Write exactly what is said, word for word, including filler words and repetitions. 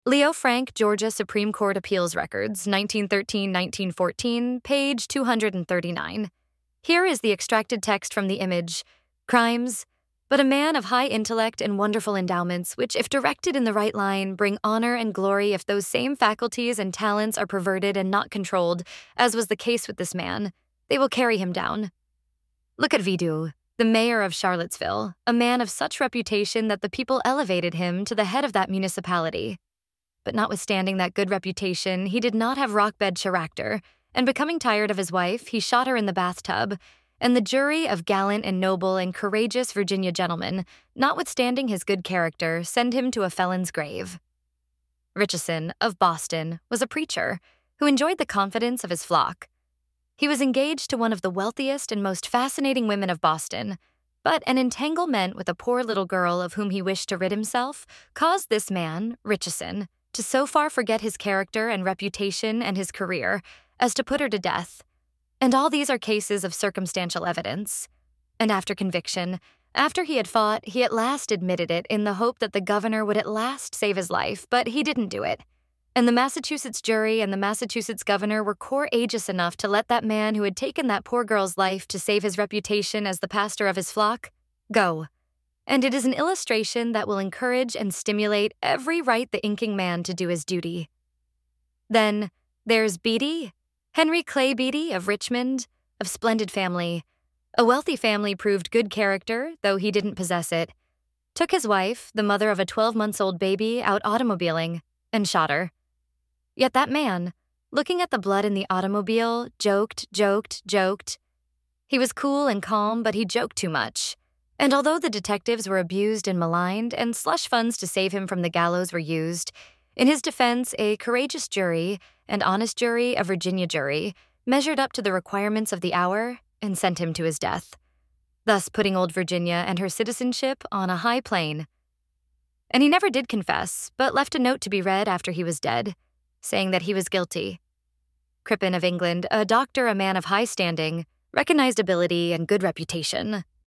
Leo Frank, Georgia Supreme Court Appeals Records, nineteen thirteen to nineteen fourteen, page two hundred thirty-nine. Here is the extracted text from the image. Crimes, but a man of high intellect and wonderful endowments, which, if directed in the right line, bring honor and glory if those same faculties and talents are perverted and not controlled, as was the case with this man. They will carry him down. Look at Vidu, the mayor of Charlottesville, a man of such reputation that the people elevated him to the head of that municipality. But notwithstanding that good reputation, he did not have rock-bed character, and becoming tired of his wife, he shot her in the bathtub, and the jury of gallant and noble and courageous Virginia gentlemen, notwithstanding his good character, send him to a felon's grave. Richeson, of Boston, was a preacher who enjoyed the confidence of his flock. He was engaged to one of the wealthiest and most fascinating women of Boston, but an entanglement with a poor little girl of whom he wished to rid himself caused this man, Richeson, to so far forget his character and reputation and his career as to put her to death. And all these are cases of circumstantial evidence. And after conviction, after he had fought, he at last admitted it in the hope that the governor would at last save his life, but he didn't do it. And the Massachusetts jury and the Massachusetts governor were courageous enough to let that man who had taken that poor girl's life to save his reputation as the pastor of his flock go. And it is an illustration that will encourage and stimulate every right the inking man to do his duty. Then there's Beatty, Henry Clay Beatty of Richmond, of splendid family. A wealthy family proved good character, though he didn't possess it. Took his wife, the mother of a twelve-months-old baby, out automobiling, and shot her. Yet that man, looking at the blood in the automobile, joked, joked, joked. He was cool and calm, but he joked too much. And although the detectives were abused and maligned, and slush funds to save him from the gallows were used, in his defense, a courageous jury, and honest jury, a Virginia jury, measured up to the requirements of the hour and sent him to his death, thus putting old Virginia and her citizenship on a high plane. And he never did confess, but left a note to be read after he was dead, saying that he was guilty. Crippen of England, a doctor, a man of high standing, recognized ability and good reputation,